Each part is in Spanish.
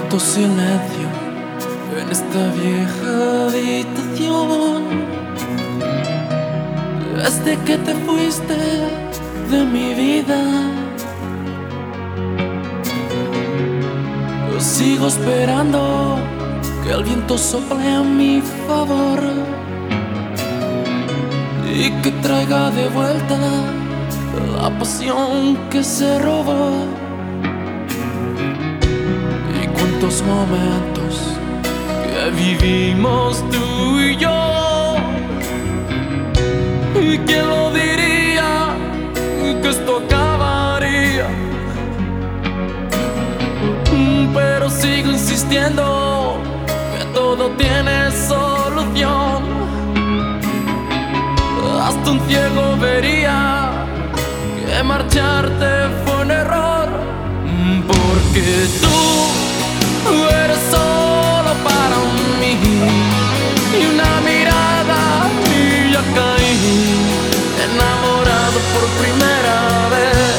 Cuánto silencio en esta vieja habitación. Desde que te fuiste de mi vida, yo sigo esperando que el viento sople a mi favor y que traiga de vuelta la pasión que se robó. Y cuántos momentos que vivimos tú y yo, y quién lo diría que esto acabaría. Pero sigo insistiendo que todo tiene solución. Hasta un ciego vería que marcharte fue un error, porque tú eres solo para mí, y una mirada y ya caí enamorado por primera vez.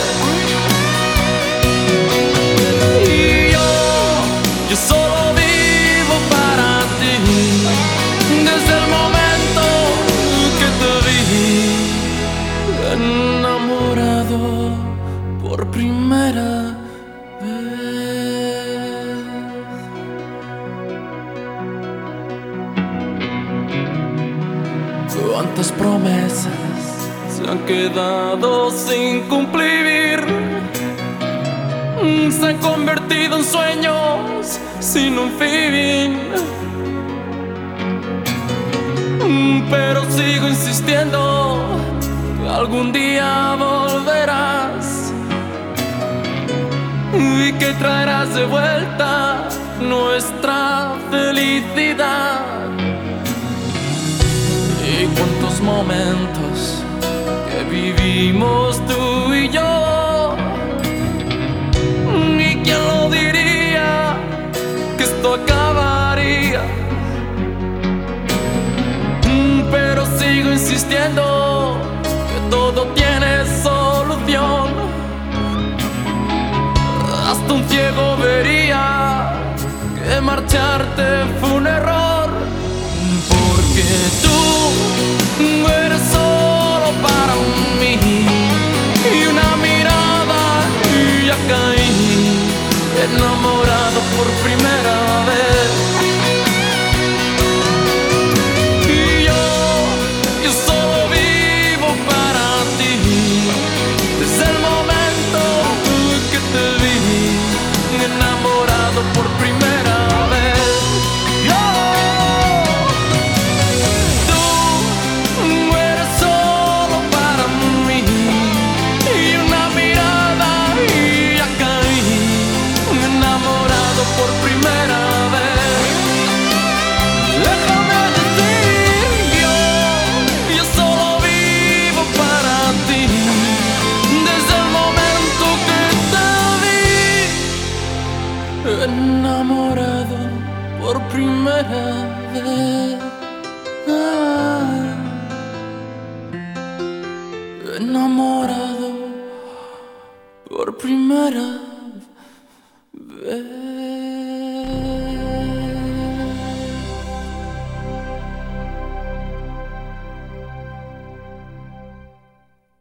Y yo solo vivo para ti, desde el momento que te vi enamorado por primera vez. Cuántas promesas se han quedado sin cumplir, se han convertido en sueños sin un fin. Pero sigo insistiendo que algún día volverás y que traerás de vuelta nuestra felicidad. Y cuántos momentos que vivimos tú y yo, y quién lo diría que esto acabaría. Pero sigo insistiendo que todo tiene solución. Hasta un ciego vería que marcharte fue un error, porque tú eres solo para mí, y una mirada y ya caí enamorado por primera vez. Y yo solo vivo para ti, desde el momento que te vi enamorado por primera vez. Tú eres solo para mí, y una mirada y ya caí enamorado por primera vez. Déjame decir, yo solo vivo para ti, desde el momento que te vi enamorado por primera vez. Enamorado por primera vez.